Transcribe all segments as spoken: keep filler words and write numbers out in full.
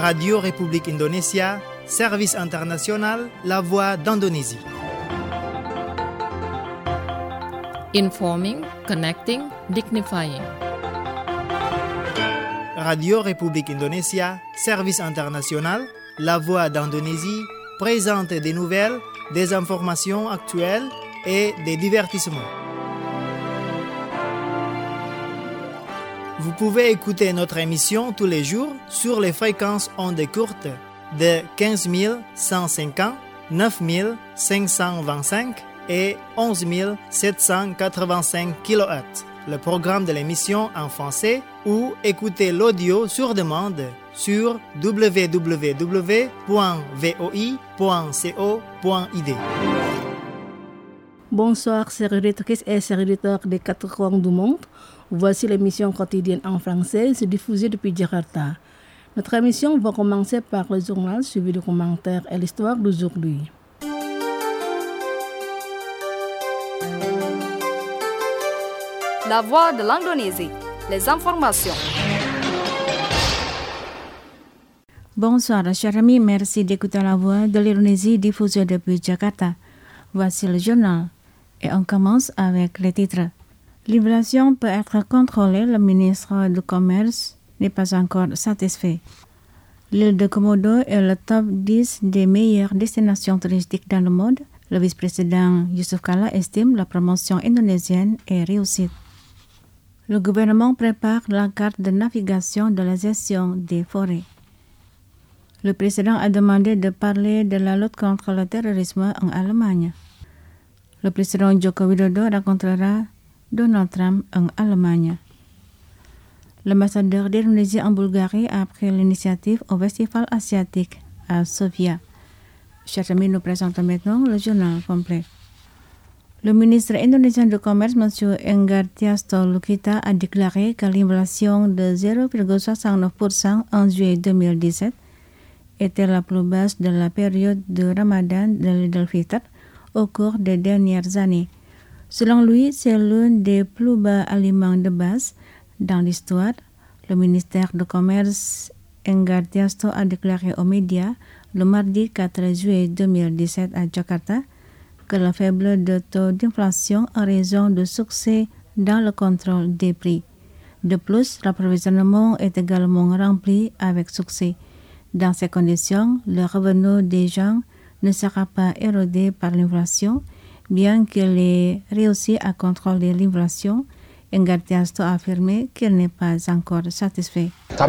Radio République Indonésia, Service International, La Voix d'Indonésie. Informing, connecting, dignifying. Radio République Indonésia, Service International, La Voix d'Indonésie présente des nouvelles, des informations actuelles et des divertissements. Vous pouvez écouter notre émission tous les jours sur les fréquences ondes courtes de quinze mille cent cinquante, neuf mille cinq cent vingt-cinq et onze mille sept cent quatre-vingt-cinq kilohertz. Le programme de l'émission en français ou écouter l'audio sur demande sur w w w point v o i point co point i d. Bonsoir, chers auditrices et chers auditeurs des quatre coins du monde. Voici l'émission quotidienne en français, diffusée depuis Jakarta. Notre émission va commencer par le journal suivi de commentaires et l'histoire d'aujourd'hui. La Voix de l'Indonésie, les informations. Bonsoir, chers amis, merci d'écouter La Voix de l'Indonésie diffusée depuis Jakarta. Voici le journal et on commence avec les titres. L'inflation peut être contrôlée, le ministre du Commerce n'est pas encore satisfait. L'île de Komodo est le top dix des meilleures destinations touristiques dans le monde. Le vice-président Yusuf Kala estime la promotion indonésienne est réussie. Le gouvernement prépare la carte de navigation de la gestion des forêts. Le président a demandé de parler de la lutte contre le terrorisme en Allemagne. Le président Joko Widodo rencontrera Donald Trump en Allemagne. L'ambassadeur d'Indonésie en Bulgarie a pris l'initiative au Festival asiatique à Sofia. Chers amis, nous présentons maintenant le journal complet. Le ministre indonésien du Commerce, M. Enggartiasto Lukita, a déclaré que l'inflation de zéro virgule soixante-neuf pour cent en juillet deux mille dix-sept était la plus basse de la période de Ramadan de l'Eid al-Fitr au cours des dernières années. Selon lui, c'est l'un des plus bas aliments de base dans l'histoire. Le ministère du Commerce Enggartiasto a déclaré aux médias le mardi quatre juillet deux mille dix-sept à Jakarta que le faible de taux d'inflation a raison de succès dans le contrôle des prix. De plus, l'approvisionnement est également rempli avec succès. Dans ces conditions, le revenu des gens ne sera pas érodé par l'inflation, bien qu'il ait réussi à contrôler l'inflation. Enggartiasto a affirmé qu'il n'est pas encore satisfait.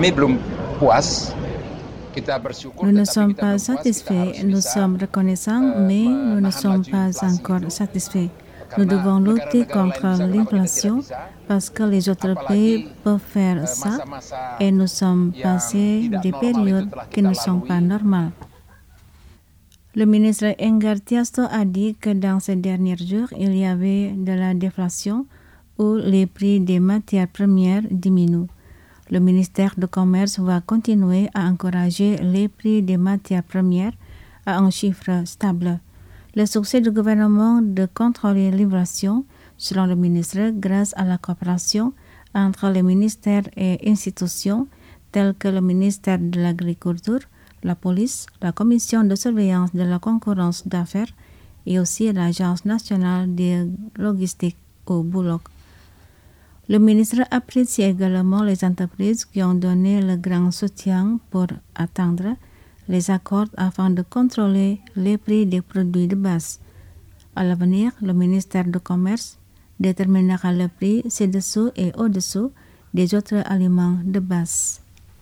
Nous ne sommes pas satisfaits, nous sommes reconnaissants, mais nous ne sommes pas encore satisfaits. Nous devons lutter contre l'inflation parce que les autres pays peuvent faire ça et nous sommes passés des périodes qui ne sont pas normales. Le ministre Enggartiasto a dit que dans ces derniers jours, il y avait de la déflation où les prix des matières premières diminuent. Le ministère du Commerce va continuer à encourager les prix des matières premières à un chiffre stable. Le succès du gouvernement de contrôler l'inflation, selon le ministre, grâce à la coopération entre les ministères et institutions tels que le ministère de l'Agriculture, la police, la commission de surveillance de la concurrence d'affaires et aussi l'Agence nationale de logistique au Bulog. Le ministre apprécie également les entreprises qui ont donné le grand soutien pour atteindre les accords afin de contrôler les prix des produits de base. À l'avenir, le ministère du Commerce déterminera le prix ci-dessous et au-dessous des autres aliments de base.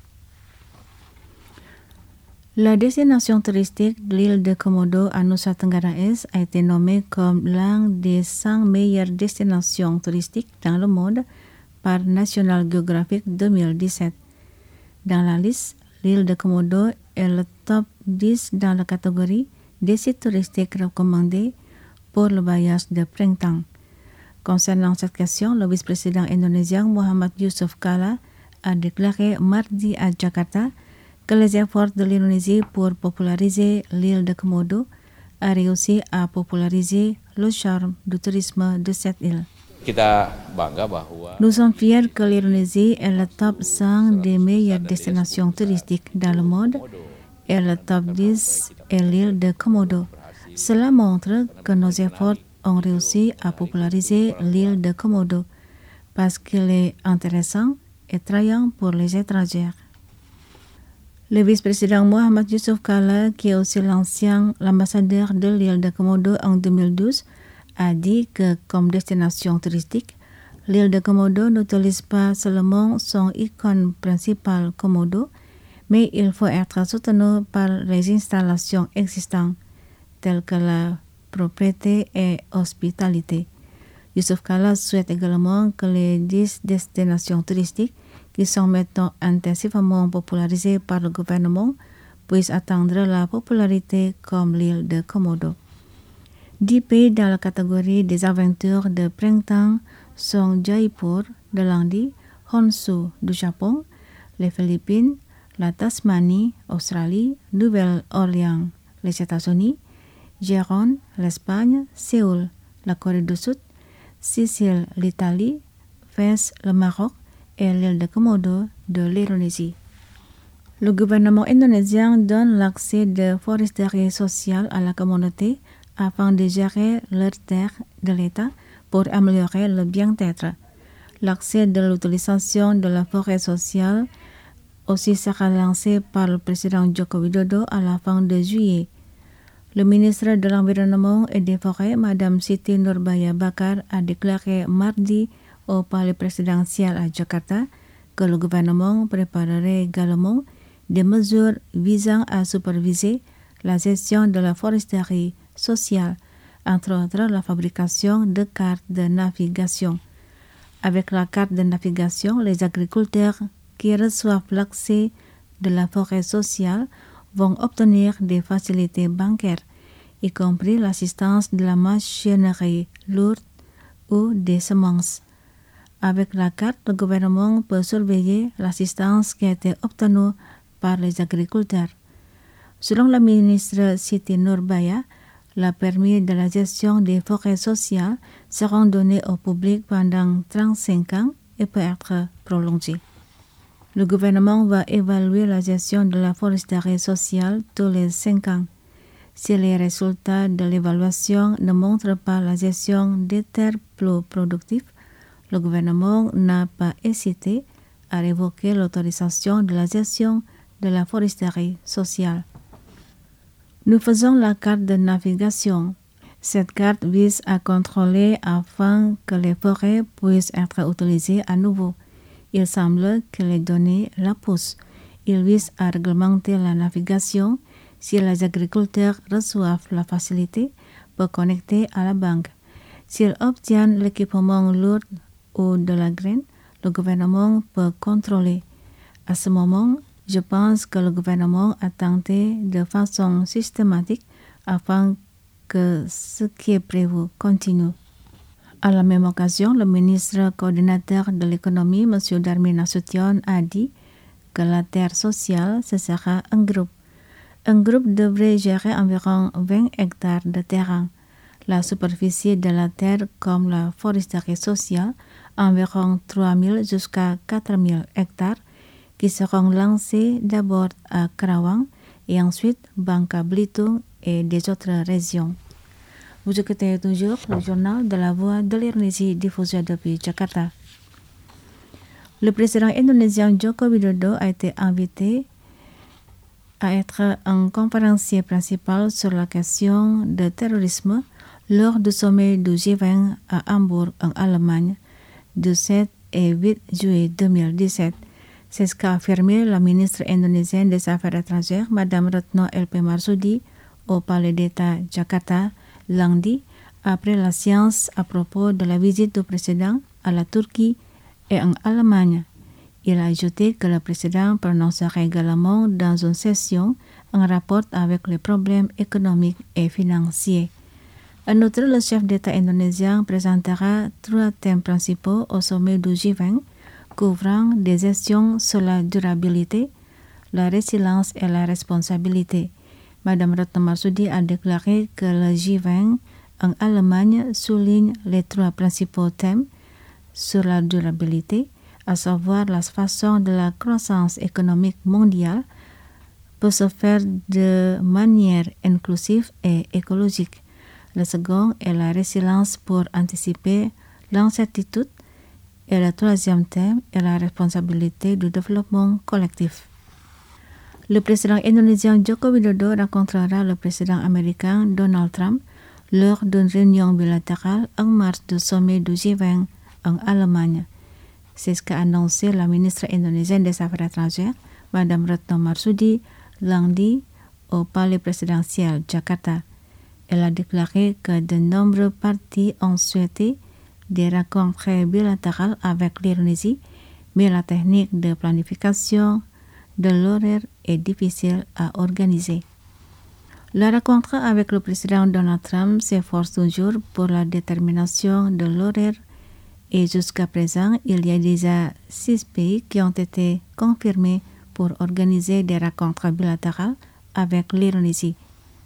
La destination touristique de l'île de Komodo à Nusa Tenggara Est a été nommée comme l'une des cent meilleures destinations touristiques dans le monde par National Geographic deux mille dix-sept. Dans la liste, l'île de Komodo est le top dix dans la catégorie des sites touristiques recommandés pour le voyage de printemps. Concernant cette question, le vice-président indonésien Muhammad Yusuf Kala a déclaré mardi à Jakarta que les efforts de l'Indonésie pour populariser l'île de Komodo a réussi à populariser le charme du tourisme de cette île. Nous sommes fiers que l'Indonésie est le top cinq des meilleures destinations touristiques dans le monde et le top dix est l'île de Komodo. Cela montre que nos efforts ont réussi à populariser l'île de Komodo parce qu'il est intéressant et attrayant pour les étrangers. Le vice-président Mohamed Yusuf Kala, qui est aussi l'ancien ambassadeur de l'île de Komodo en deux mille douze, a dit que comme destination touristique, l'île de Komodo n'utilise pas seulement son icône principale Komodo, mais il faut être soutenu par les installations existantes, telles que la propreté et hospitalité. Yusuf Kala souhaite également que les dix destinations touristiques qui sont maintenant intensivement popularisées par le gouvernement puissent atteindre la popularité comme l'île de Komodo. Dix pays dans la catégorie des aventures de printemps sont Jaipur de l'Inde, Honshu du Japon, les Philippines, la Tasmanie, Australie, Nouvelle-Orléans, les États-Unis, Gérone, l'Espagne, Séoul, la Corée du Sud, Sicile, l'Italie, Fès, le Maroc et l'île de Komodo de l'Indonésie. Le gouvernement indonésien donne l'accès de foresterie sociale à la communauté afin de gérer leurs terres de l'État pour améliorer le bien-être. L'accès de l'utilisation de la forêt sociale aussi sera lancé par le président Joko Widodo à la fin de juillet. Le ministre de l'Environnement et des Forêts, Madame Siti Nurbaya Bakar, a déclaré mardi au palais présidentiel à Jakarta que le gouvernement préparerait également des mesures visant à superviser la gestion de la foresterie sociale, entre autres la fabrication de cartes de navigation. Avec la carte de navigation, les agriculteurs qui reçoivent l'accès de la forêt sociale vont obtenir des facilités bancaires, y compris l'assistance de la machinerie lourde ou des semences. Avec la carte, le gouvernement peut surveiller l'assistance qui a été obtenue par les agriculteurs. Selon la ministre Siti Nurbaya, le permis de la gestion des forêts sociales sera donné au public pendant trente-cinq ans et peut être prolongé. Le gouvernement va évaluer la gestion de la foresterie sociale tous les cinq ans. Si les résultats de l'évaluation ne montrent pas la gestion des terres plus productives, le gouvernement n'a pas hésité à révoquer l'autorisation de la gestion de la foresterie sociale. Nous faisons la carte de navigation. Cette carte vise à contrôler afin que les forêts puissent être utilisées à nouveau. Il semble que les données la poussent. Il vise à réglementer la navigation si les agriculteurs reçoivent la facilité pour connecter à la banque. S'ils obtiennent l'équipement lourd ou de la graine, le gouvernement peut contrôler. À ce moment, je pense que le gouvernement a tenté de façon systématique afin que ce qui est prévu continue. À la même occasion, le ministre coordinateur de l'économie, M. Darmin Nasution, a dit que la terre sociale, ce sera un groupe. Un groupe devrait gérer environ vingt hectares de terrain. La superficie de la terre, comme la foresterie sociale, environ trois mille jusqu'à quatre mille hectares, qui seront lancés d'abord à Karawang et ensuite Bangka Belitung et des autres régions. Vous écoutez toujours le journal de la Voix de l'Indonésie diffusé depuis Jakarta. Le président indonésien Joko Widodo a été invité à être un conférencier principal sur la question du terrorisme lors du sommet du G vingt à Hambourg en Allemagne du sept et huit juillet deux mille dix-sept. C'est ce qu'a affirmé la ministre indonésienne des Affaires étrangères, Madame Retno L P Marsudi, au Palais d'État Jakarta lundi, après la séance à propos de la visite du président à la Turquie et en Allemagne. Il a ajouté que le président prononcera également dans une session un rapport avec les problèmes économiques et financiers. En outre, le chef d'État indonésien présentera trois thèmes principaux au sommet du G vingt, couvrant des gestions sur la durabilité, la résilience et la responsabilité. Madame Retno Marsudi a déclaré que le G vingt en Allemagne souligne les trois principaux thèmes sur la durabilité, à savoir la façon de la croissance économique mondiale, peut se faire de manière inclusive et écologique. Le second est la résilience pour anticiper l'incertitude. Et le troisième thème est la responsabilité du développement collectif. Le président indonésien Joko Widodo rencontrera le président américain Donald Trump lors d'une réunion bilatérale en marge du sommet du G vingt en Allemagne. C'est ce qu'a annoncé la ministre indonésienne des Affaires étrangères, Madame Retno Marsudi, lundi au palais présidentiel Jakarta. Elle a déclaré que de nombreux partis ont souhaité des rencontres bilatérales avec l'Indonésie, mais la technique de planification de l'horaire est difficile à organiser. La rencontre avec le président Donald Trump s'efforce toujours pour la détermination de l'horaire et jusqu'à présent, il y a déjà six pays qui ont été confirmés pour organiser des rencontres bilatérales avec l'Indonésie.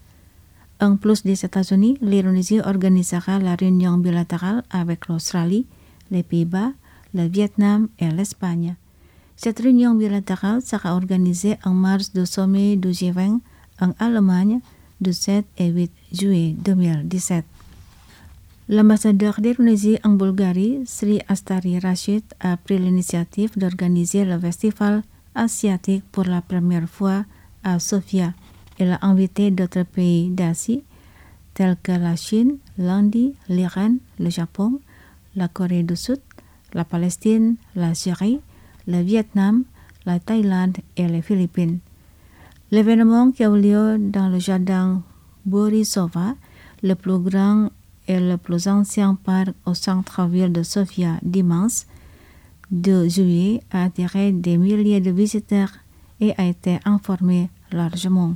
En plus des États-Unis, l'Indonésie organisera la réunion bilatérale avec l'Australie, les Pays-Bas, le Vietnam et l'Espagne. Cette réunion bilatérale sera organisée en marge du sommet du G vingt en Allemagne du sept et huit juillet deux mille dix-sept. L'ambassadeur d'Indonésie en Bulgarie, Sri Astari Rashid, a pris l'initiative d'organiser le festival asiatique pour la première fois à Sofia. Elle a invité d'autres pays d'Asie, tels que la Chine, l'Inde, l'Iran, le Japon, la Corée du Sud, la Palestine, la Syrie, le Vietnam, la Thaïlande et les Philippines. L'événement qui a eu lieu dans le jardin Borisova, le plus grand et le plus ancien parc au centre-ville de Sofia dimanche deux juillet, a attiré des milliers de visiteurs et a été informé largement.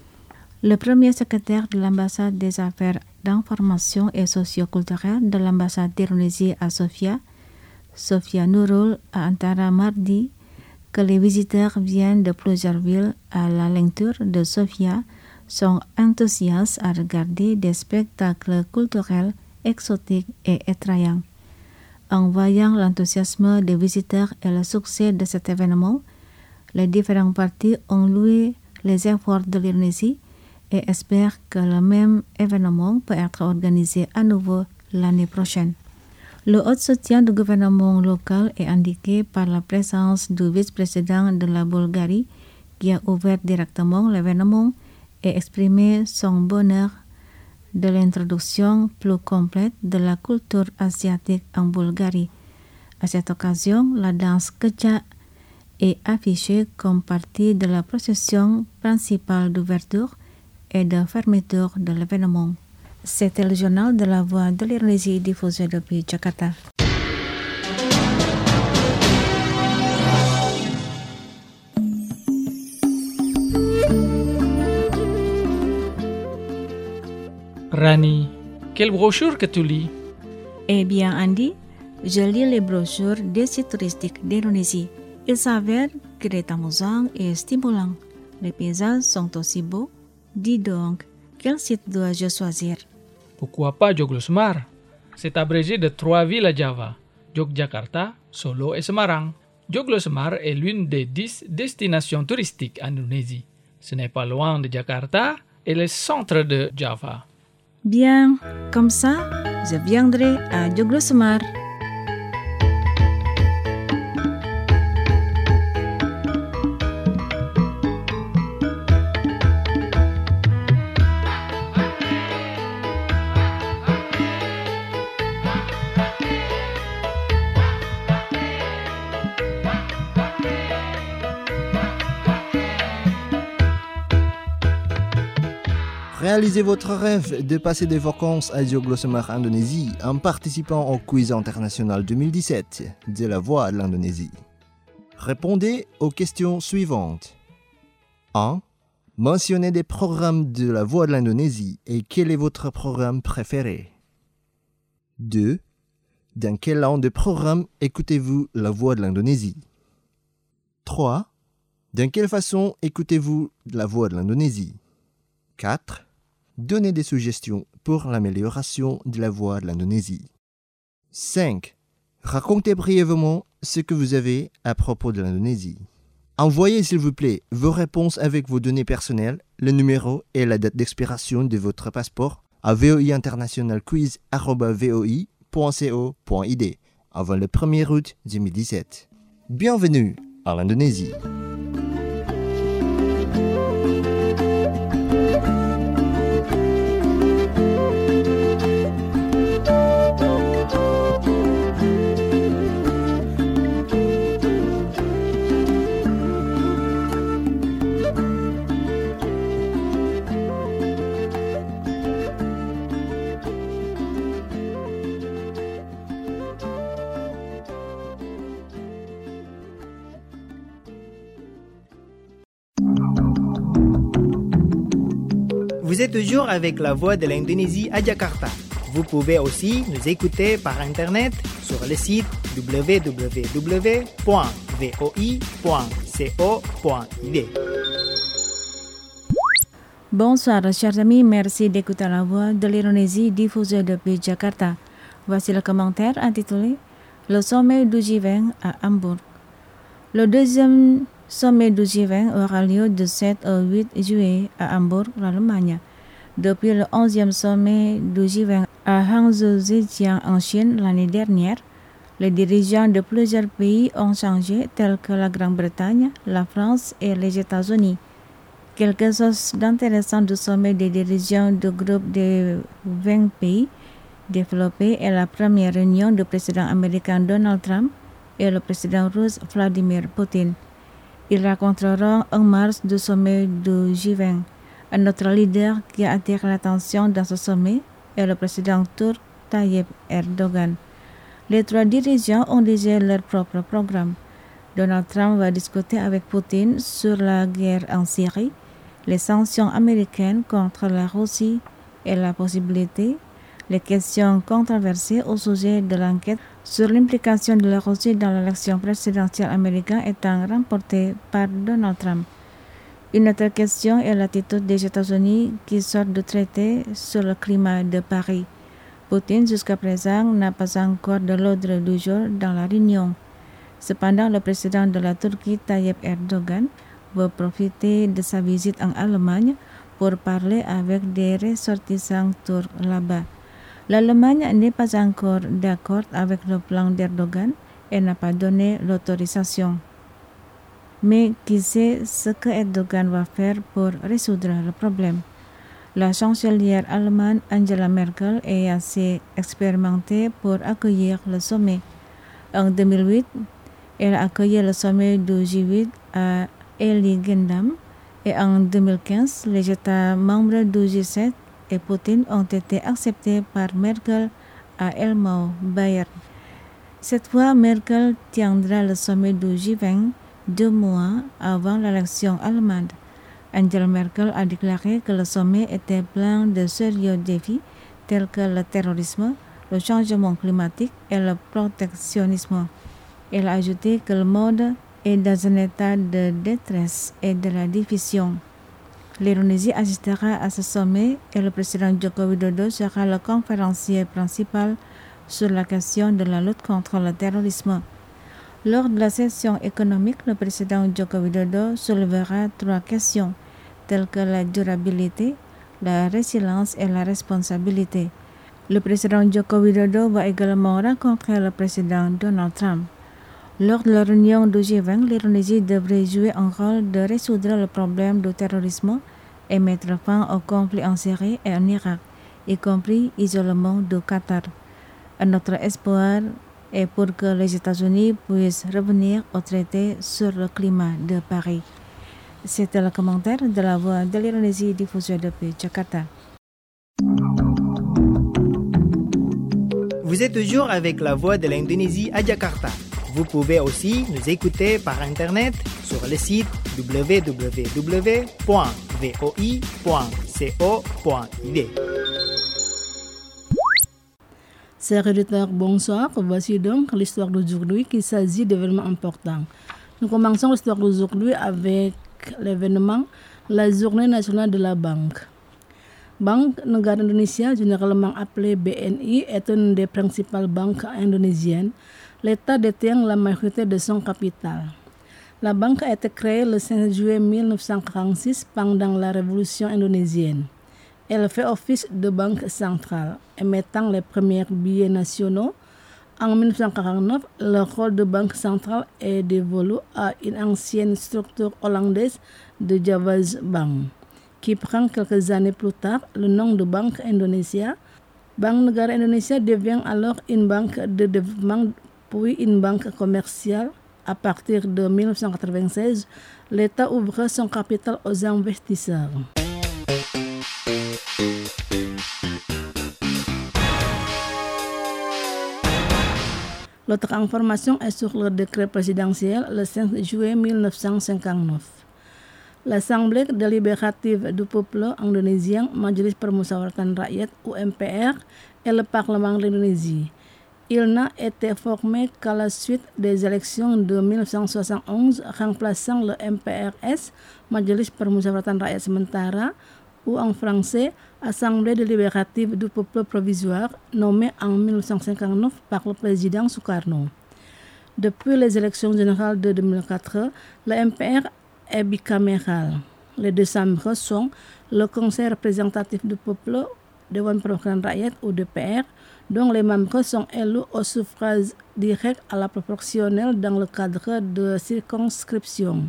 Le premier secrétaire de l'ambassade des affaires d'information et socioculturelle de l'ambassade d'Indonésie à Sofia, Sofia Nurul, a antara mardi que les visiteurs viennent de plusieurs villes à la lecture de Sofia sont enthousiastes à regarder des spectacles culturels exotiques et attrayants. En voyant l'enthousiasme des visiteurs et le succès de cet événement, les différents partis ont loué les efforts de l'Indonésie et espèrent que le même événement peut être organisé à nouveau l'année prochaine. Le haut soutien du gouvernement local est indiqué par la présence du vice-président de la Bulgarie qui a ouvert directement l'événement et exprimé son bonheur de l'introduction plus complète de la culture asiatique en Bulgarie. À cette occasion, la danse Kecak est affichée comme partie de la procession principale d'ouverture et de fermeture de l'événement. C'était le journal de la Voix de l'Indonésie diffusé depuis Jakarta. Rani, quelle brochure que tu lis? Eh bien, Andy, je lis les brochures des sites touristiques d'Indonésie. Il s'avère qu'il est amusant et stimulant. Les paysages sont aussi beaux. Dis donc, quel site dois-je choisir? Pourquoi pas Joglosemar? C'est abrégé de trois villes à Java, Yogyakarta, Solo et Semarang. Joglosemar est l'une des dix destinations touristiques en Indonésie. Ce n'est pas loin de Jakarta et le centre de Java. Bien, comme ça, je viendrai à Joglosemar. Réalisez votre rêve de passer des vacances à Joglosemar, Indonésie, en participant au quiz international deux mille dix-sept de la Voix de l'Indonésie. Répondez aux questions suivantes. un. Mentionnez des programmes de la Voix de l'Indonésie et quel est votre programme préféré. deux. Dans quelle langue de programme écoutez-vous la Voix de l'Indonésie. trois. Dans quelle façon écoutez-vous la Voix de l'Indonésie. quatre. Donnez des suggestions pour l'amélioration de la voix de l'Indonésie. cinq. Racontez brièvement ce que vous avez à propos de l'Indonésie. Envoyez s'il vous plaît vos réponses avec vos données personnelles, le numéro et la date d'expiration de votre passeport à voiinternationalquiz arobase voi point co point id avant le premier août deux mille dix-sept. Bienvenue à l'Indonésie. Vous êtes toujours avec la voix de l'Indonésie à Jakarta. Vous pouvez aussi nous écouter par Internet sur le site w w w point voi point co point id. Bonsoir chers amis, merci d'écouter la voix de l'Indonésie diffusée depuis Jakarta. Voici le commentaire intitulé Le sommet du G vingt à Hambourg. Le deuxième sommet du G vingt aura lieu du sept au huit juillet à Hambourg, l'Allemagne. Depuis le onzième sommet du G vingt à Hangzhou, Zhejiang en Chine l'année dernière, les dirigeants de plusieurs pays ont changé, tels que la Grande-Bretagne, la France et les États-Unis. Quelque chose d'intéressant du sommet des dirigeants du groupe de vingt pays développés est la première réunion du président américain Donald Trump et le président russe Vladimir Poutine. Ils raconteront en mars du sommet du G vingt. Un autre leader qui attire l'attention dans ce sommet est le président turc Tayyip Erdogan. Les trois dirigeants ont déjà leur propre programme. Donald Trump va discuter avec Poutine sur la guerre en Syrie, les sanctions américaines contre la Russie et la possibilité, les questions controversées au sujet de l'enquête sur l'implication de la Russie dans l'élection présidentielle américaine étant remportée par Donald Trump. Une autre question est l'attitude des États-Unis qui sortent du traité sur le climat de Paris. Poutine, jusqu'à présent, n'a pas encore de l'ordre du jour dans la réunion. Cependant, le président de la Turquie, Tayyip Erdogan, veut profiter de sa visite en Allemagne pour parler avec des ressortissants turcs là-bas. L'Allemagne n'est pas encore d'accord avec le plan d'Erdogan et n'a pas donné l'autorisation. Mais qui sait ce que Erdogan va faire pour résoudre le problème? La chancelière allemande Angela Merkel est assez expérimentée pour accueillir le sommet. En deux mille huit, elle a accueilli le sommet du G huit à Heiligendamm et en deux mille quinze, les États membres du G sept et Poutine ont été acceptés par Merkel à Elmau, Bayern. Cette fois, Merkel tiendra le sommet du G vingt deux mois avant l'élection allemande. Angela Merkel a déclaré que le sommet était plein de sérieux défis tels que le terrorisme, le changement climatique et le protectionnisme. Elle a ajouté que le monde est dans un état de détresse et de la division. L'Indonésie assistera à ce sommet et le président Joko Widodo sera le conférencier principal sur la question de la lutte contre le terrorisme. Lors de la session économique, le président Joko Widodo soulevera trois questions, telles que la durabilité, la résilience et la responsabilité. Le président Joko Widodo va également rencontrer le président Donald Trump. Lors de la réunion du G vingt, l'Indonésie devrait jouer un rôle de résoudre le problème du terrorisme et mettre fin au conflit en Syrie et en Irak, y compris l'isolement du Qatar. Un autre espoir est pour que les États-Unis puissent revenir au traité sur le climat de Paris. C'était le commentaire de la voix de l'Indonésie diffusée depuis Jakarta. Vous êtes toujours avec la voix de l'Indonésie à Jakarta. Vous pouvez aussi nous écouter par Internet sur le site w w w point voi point co point id. Chers auditeurs, bonsoir. Voici donc l'histoire d'aujourd'hui qui s'agit d'événements importants. Nous commençons l'histoire d'aujourd'hui avec l'événement la Journée nationale de la banque. Banque Negara Indonesia, généralement appelée B N I, est une des principales banques indonésiennes. l'État détient la majorité de son capital. La banque a été créée le cinq juillet mille neuf cent quarante-six pendant la révolution indonésienne. Elle fait office de banque centrale, émettant les premiers billets nationaux. En mille neuf cent quarante-neuf, le rôle de banque centrale est dévolu à une ancienne structure hollandaise de Java's Bank, qui prend quelques années plus tard le nom de Banque Indonesia. Bank Negara Indonesia devient alors une banque de développement puis une banque commerciale. À partir de mille neuf cent quatre-vingt-seize, l'État ouvre son capital aux investisseurs. L'autre information est sur le décret présidentiel le cinq juillet mille neuf cent cinquante-neuf. L'Assemblée délibérative du peuple indonésien, Majelis Permusyawaratan Rakyat ou M P R, est le Parlement de l'Indonésie. Il n'a été formé qu'à la suite des élections de mille neuf cent soixante-onze, remplaçant le M P R S, Majelis Permusyawaratan Rakyat Sementara, ou en français, Assemblée délibérative du peuple provisoire, nommée en mille neuf cent cinquante-neuf par le président Sukarno. Depuis les élections générales de deux mille quatre, le M P R est bicaméral. Les deux chambres sont le Conseil représentatif du peuple, Dewan Perwakilan Rakyat ou D P R, dont les membres sont élus au suffrage direct à la proportionnelle dans le cadre de circonscription.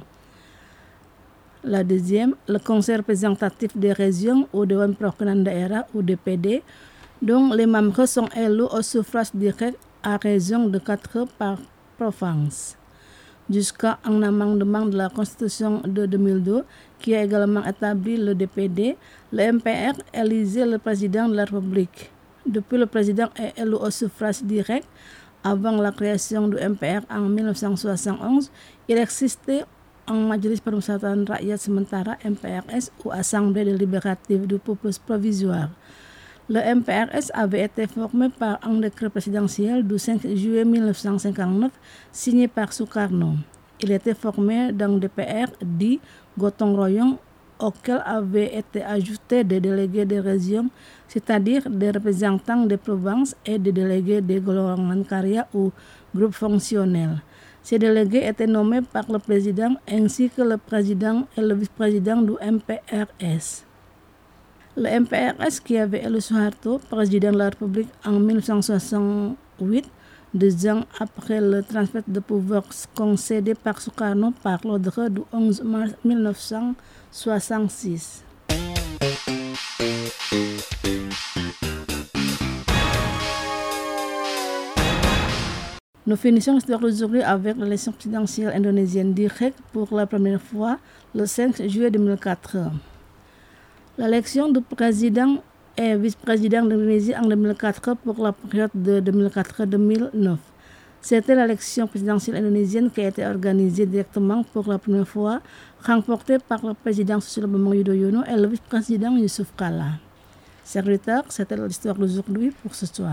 La deuxième, le Conseil représentatif des régions ou Dewan Perwakilan Daerah ou D P D, dont les membres sont élus au suffrage direct à raison de quatre par province. Jusqu'à un amendement de la Constitution de deux mille deux, qui a également établi le D P D, le M P R élisait le président de la République. Depuis le président est élu au suffrage direct, avant la création du M P R en mille neuf cent soixante-onze, il existait un Majelis Permusyawaratan Rakyat Sementara M P R S ou Assemblée délibérative du peuple provisoire. Le M P R S avait été formé par un décret présidentiel du cinq juillet mille neuf cent cinquante-neuf signé par Sukarno. Il était formé d'un D P R dit Gotong Royong auquel avaient été ajoutés des délégués des régions, c'est-à-dire des représentants des provinces et des délégués des golongan karya ou groupes fonctionnels. Ces délégués étaient nommés par le président ainsi que le président et le vice-président du M P R S. Le M P R S qui avait élu Suharto, président de la République en mille neuf cent soixante-huit, deux ans après le transfert de pouvoir concédé par Sukarno par l'ordre du onze mars mille neuf cent soixante-six. Nous finissons l'histoire d'aujourd'hui avec l'élection présidentielle indonésienne directe pour la première fois le cinq juillet deux mille quatre. L'élection du président et vice-président d'Indonésie en deux mille quatre pour la période de deux mille quatre à deux mille neuf. C'était l'élection présidentielle indonésienne qui a été organisée directement pour la première fois, remportée par le président Susilo Bambang Yudhoyono et le vice-président Yusuf Kala. Chers auditeurs, c'était l'histoire d'aujourd'hui pour ce soir.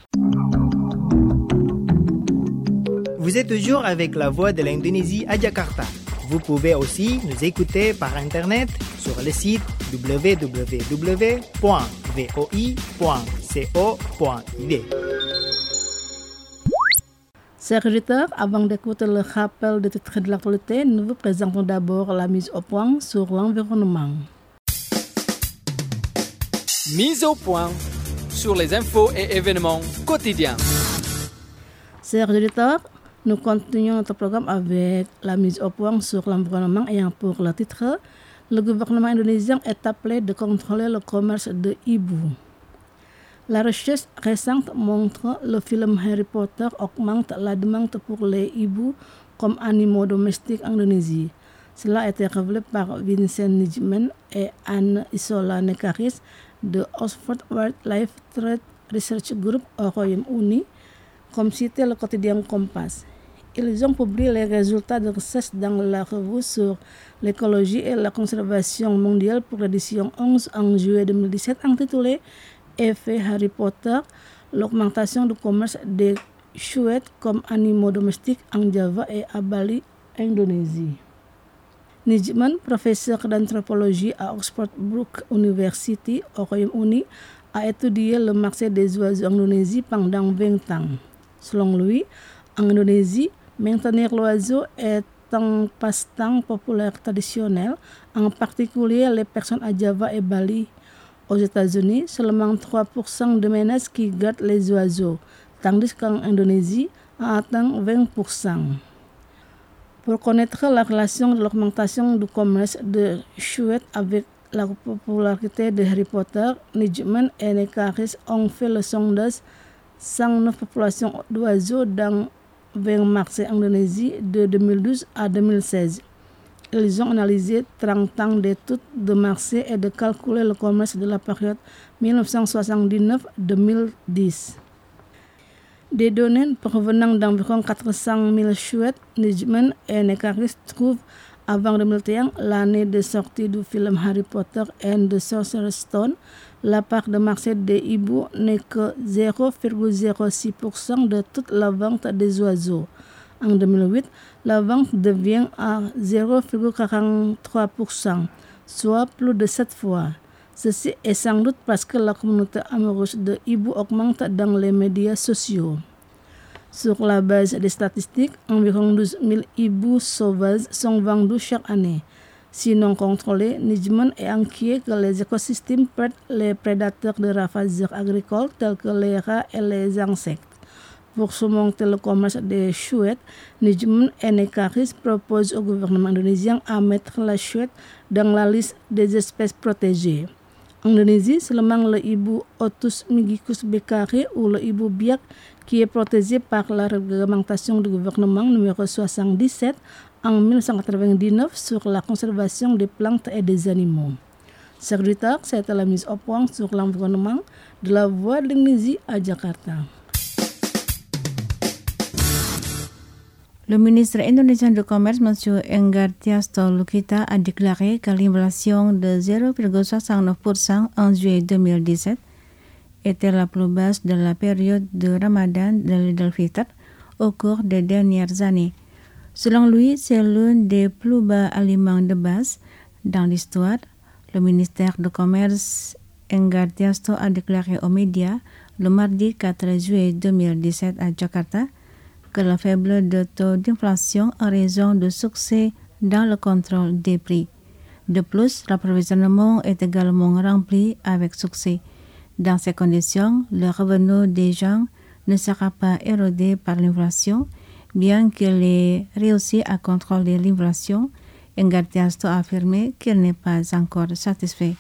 Vous êtes toujours avec la voix de l'Indonésie à Jakarta. Vous pouvez aussi nous écouter par Internet sur le site w w w point v o i point co point i d. Chers auditeurs, avant d'écouter le rappel de titres de l'actualité, nous vous présentons d'abord la mise au point sur l'environnement. Mise au point sur les infos et événements quotidiens. Chers auditeurs, nous continuons notre programme avec la mise au point sur l'environnement ayant pour le titre « Le gouvernement indonésien est appelé de contrôler le commerce de hibou ». La recherche récente montre que le film Harry Potter augmente la demande pour les hiboux comme animaux domestiques en Indonésie. Cela a été révélé par Vincent Nijman et Anne Isola Nekaris de Oxford Wildlife Threat Research Group au Royaume-Uni, comme cité le quotidien Kompas. Ils ont publié les résultats de recherche dans la revue sur l'écologie et la conservation mondiale pour l'édition onze en juillet deux mille dix-sept intitulée Effet Harry Potter, l'augmentation du commerce des chouettes comme animaux domestiques en Java et à Bali, Indonésie. Nijman, professeur d'anthropologie à Oxford Brook University au Royaume-Uni, a étudié le marché des oiseaux en Indonésie pendant vingt ans. Selon lui, En Indonésie, maintenir l'oiseau est un passe-temps populaire traditionnel, en particulier les personnes à Java et Bali. Aux États-Unis, seulement trois pour cent de ménages qui gardent les oiseaux, tandis qu'en Indonésie, on atteint vingt pour cent. Pour connaître la relation de l'augmentation du commerce de chouettes avec la popularité de Harry Potter, Nijman et Nekaris ont fait le sondage cent neuf populations d'oiseaux dans vingt marchés en Indonésie de deux mille douze à deux mille seize. Ils ont analysé trente ans d'études de marché et de calculer le commerce de la période dix-neuf cent soixante-dix-neuf à deux mille dix. Des données provenant d'environ quatre cent mille chouettes, Nijman et Nekaris trouvent avant deux mille et un, l'année de sortie du film Harry Potter and the Sorcerer's Stone, la part de marché des hiboux n'est que zéro virgule zéro six pour cent de toute la vente des oiseaux. En deux mille huit, la vente devient à zéro virgule quarante-trois pour cent, soit plus de sept fois. Ceci est sans doute parce que la communauté amoureuse de hiboux augmente dans les médias sociaux. Sur la base des statistiques, environ douze mille hiboux sauvages sont vendus chaque année. Si non contrôlés, Nijman est inquiet que les écosystèmes perdent les prédateurs de ravageurs agricoles tels que les rats et les insectes. Pour surmonter le commerce des chouettes, Nijman et Nekaris proposent au gouvernement indonésien à mettre la chouette dans la liste des espèces protégées. En Indonésie, seulement le hibou Otus migicus beccaris ou le hibou biak qui est protégé par la réglementation du gouvernement numéro soixante-dix-sept en mille neuf cent quatre-vingt-dix-neuf sur la conservation des plantes et des animaux. Chers auditeurs, c'était la mise au point sur l'environnement de la Voix de l'Indonésie à Jakarta. Le ministre indonésien du Commerce, M. Enggar Tiasto Lukita, a déclaré que l'inflation de zéro virgule soixante-neuf pour cent en juillet deux mille dix-sept était la plus basse de la période de Ramadan de l'Eid al-Fitr au cours des dernières années. Selon lui, c'est l'un des plus bas aliments de base dans l'histoire. Le ministère du Commerce, Enggar Tiasto, a déclaré aux médias le mardi quatre juillet deux mille dix-sept à Jakarta que le faible de taux d'inflation a raison de succès dans le contrôle des prix. De plus, l'approvisionnement est également rempli avec succès. Dans ces conditions, le revenu des gens ne sera pas érodé par l'inflation, bien qu'il ait réussi à contrôler l'inflation. Enggar Tiasto a affirmé qu'il n'est pas encore satisfait.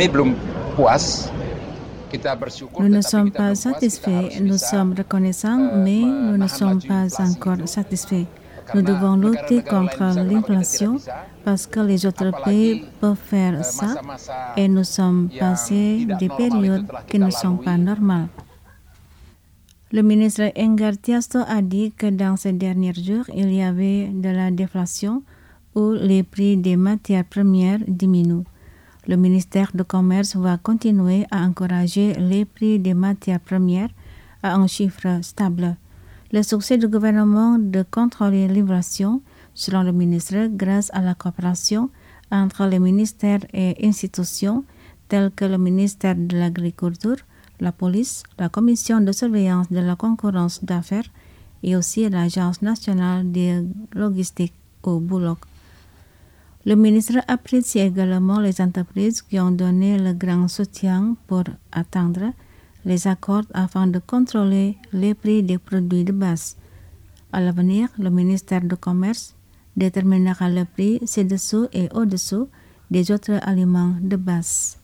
Nous ne sommes pas satisfaits, nous sommes reconnaissants, mais nous ne sommes pas encore satisfaits. Nous devons lutter contre l'inflation parce que les autres pays peuvent faire ça et nous sommes passés des périodes qui ne sont pas normales. Le ministre Enggar Tiasto a dit que dans ces derniers jours, il y avait de la déflation où les prix des matières premières diminuent. Le ministère du Commerce va continuer à encourager les prix des matières premières à un chiffre stable. Le succès du gouvernement de contrôler l'inflation, selon le ministre, grâce à la coopération entre les ministères et institutions tels que le ministère de l'Agriculture, la police, la commission de surveillance de la concurrence d'affaires et aussi l'Agence nationale de logistique au Bulog. Le ministre apprécie également les entreprises qui ont donné le grand soutien pour atteindre les accords afin de contrôler les prix des produits de base. À l'avenir, le ministère du Commerce déterminera le prix ci-dessous et au-dessous des autres aliments de base.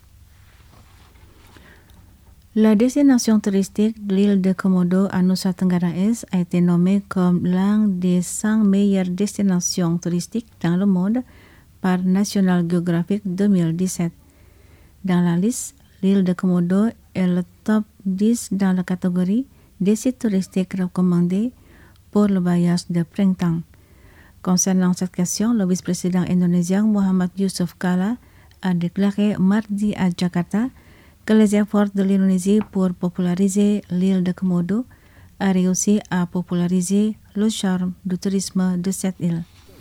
La destination touristique de l'île de Komodo à Nusa Tenggara Est a été nommée comme l'une des cent meilleures destinations touristiques dans le monde par National Geographic deux mille dix-sept. Dans la liste, l'île de Komodo est le top dix dans la catégorie des sites touristiques recommandés pour le voyage de printemps. Concernant cette question, le vice-président indonésien Muhammad Yusuf Kalla a déclaré mardi à Jakarta que les efforts de l'Indonésie pour populariser l'île de Komodo a réussi à populariser le charme du tourisme de cette île.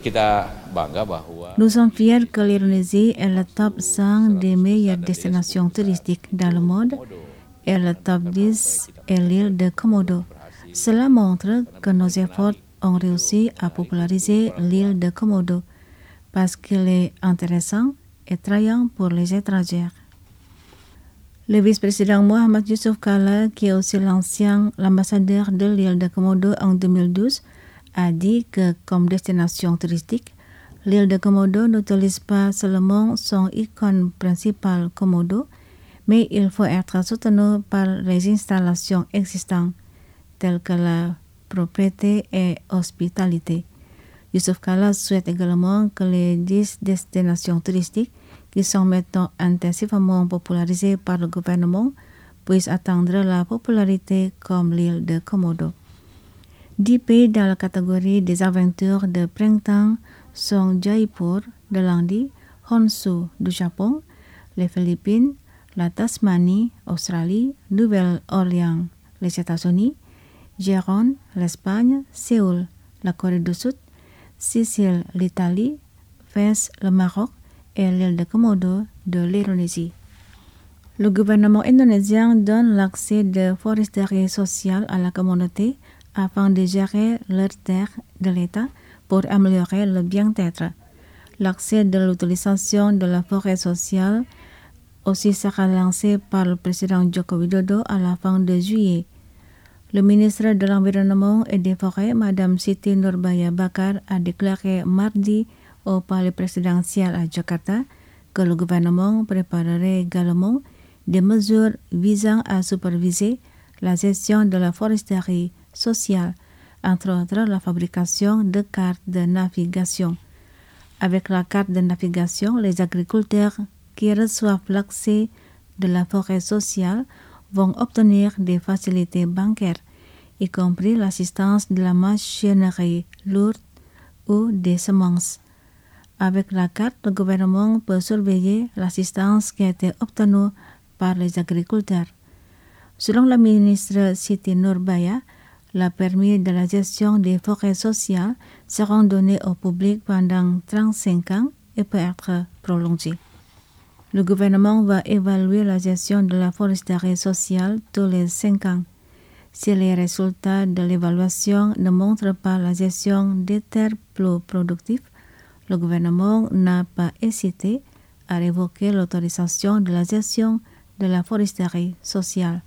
Nous sommes fiers que l'Indonésie est le top cinq des meilleures destinations touristiques dans le monde et le top dix est l'île de Komodo. Cela montre que nos efforts ont réussi à populariser l'île de Komodo parce qu'il est intéressant et attrayant pour les étrangers. Le vice-président Mohamed Youssouf Kalla, qui est aussi l'ancien ambassadeur de l'île de Komodo en deux mille douze, a dit que comme destination touristique, l'île de Komodo n'utilise pas seulement son icône principale Komodo, mais il faut être soutenu par les installations existantes, telles que la propreté et hospitalité. Youssouf Kalla souhaite également que les dix destinations touristiques qui sont maintenant intensivement popularisées par le gouvernement puissent atteindre la popularité comme l'île de Komodo. Dix pays dans la catégorie des aventures de printemps sont Jaipur de l'Inde, Honshu du Japon, les Philippines, la Tasmanie, Australie, Nouvelle-Orléans, les États-Unis, Gérone, l'Espagne, Séoul, la Corée du Sud, Sicile, l'Italie, Fès, le Maroc et l'île de Komodo de l'Indonésie. Le gouvernement indonésien donne l'accès de foresterie sociale à la communauté afin de gérer leurs terres de l'État pour améliorer le bien-être. L'accès de l'utilisation de la forêt sociale aussi sera lancé par le président Joko Widodo à la fin de juillet. Le ministre de l'Environnement et des Forêts, Madame Siti Nurbaya Bakar, a déclaré mardi au palais présidentiel à Jakarta que le gouvernement préparerait également des mesures visant à superviser la gestion de la foresterie sociale, entre autres la fabrication de cartes de navigation. Avec la carte de navigation, les agriculteurs qui reçoivent l'accès de la forêt sociale vont obtenir des facilités bancaires, y compris l'assistance de la machinerie lourde ou des semences. Avec la carte, le gouvernement peut surveiller l'assistance qui a été obtenue par les agriculteurs. Selon la ministre Siti Nurbaya, le permis de la gestion des forêts sociales sera donné au public pendant trente-cinq ans et peut être prolongé. Le gouvernement va évaluer la gestion de la foresterie sociale tous les cinq ans. Si les résultats de l'évaluation ne montrent pas la gestion des terres plus productives, le gouvernement n'a pas hésité à révoquer l'autorisation de la gestion de la foresterie sociale.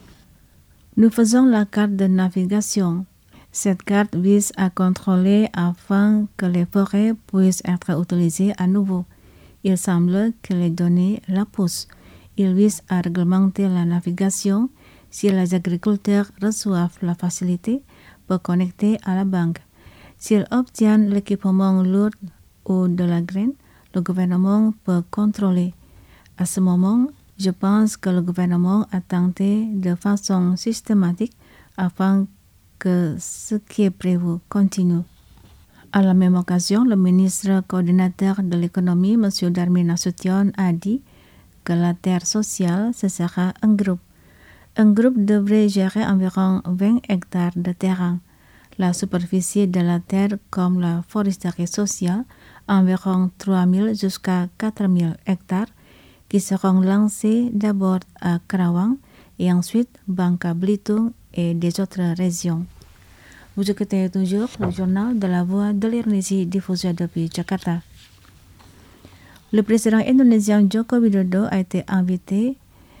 Nous faisons la carte de navigation. Cette carte vise à contrôler afin que les forêts puissent être utilisées à nouveau. Il semble que les données la poussent. Il vise à réglementer la navigation si les agriculteurs reçoivent la facilité pour connecter à la banque. S'ils obtiennent l'équipement lourd ou de la graine, le gouvernement peut contrôler. À ce moment, je pense que le gouvernement a tenté de façon systématique afin que ce qui est prévu continue. À la même occasion, le ministre coordinateur de l'économie, M. Darmin Nasution, a dit que la terre sociale, ce sera un groupe. Un groupe devrait gérer environ vingt hectares de terrain. La superficie de la terre, comme la foresterie sociale, environ trois mille jusqu'à quatre mille hectares, qui seront lancés d'abord à Karawang et ensuite Bangka Belitung et des autres régions. Vous écoutez toujours le journal de la Voix de l'Indonésie diffusé depuis Jakarta. Le président indonésien Joko Widodo a été invité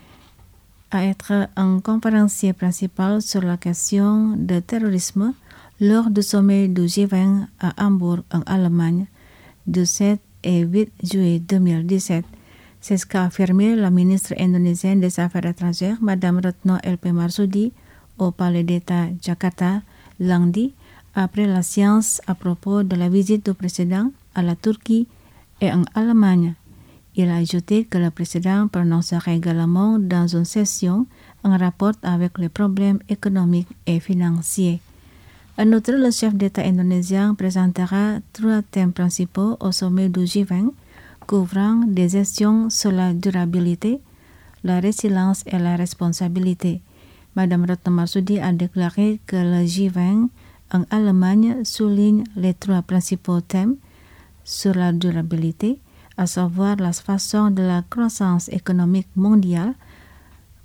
à être un conférencier principal sur la question du terrorisme lors du sommet du G vingt à Hambourg en Allemagne du sept et huit juillet deux mille dix-sept. C'est ce qu'a affirmé la ministre indonésienne des Affaires étrangères, Madame Retno L P Marsudi, au Palais d'État Jakarta lundi, après la séance à propos de la visite du président à la Turquie et en Allemagne. Il a ajouté que le président prononcerait également dans une session en rapport avec les problèmes économiques et financiers. En outre, le chef d'État indonésien présentera trois thèmes principaux au sommet du G vingt, couvrant des gestions sur la durabilité, la résilience et la responsabilité. Madame Retno Marsudi a déclaré que le G vingt en Allemagne souligne les trois principaux thèmes sur la durabilité, à savoir la façon de la croissance économique mondiale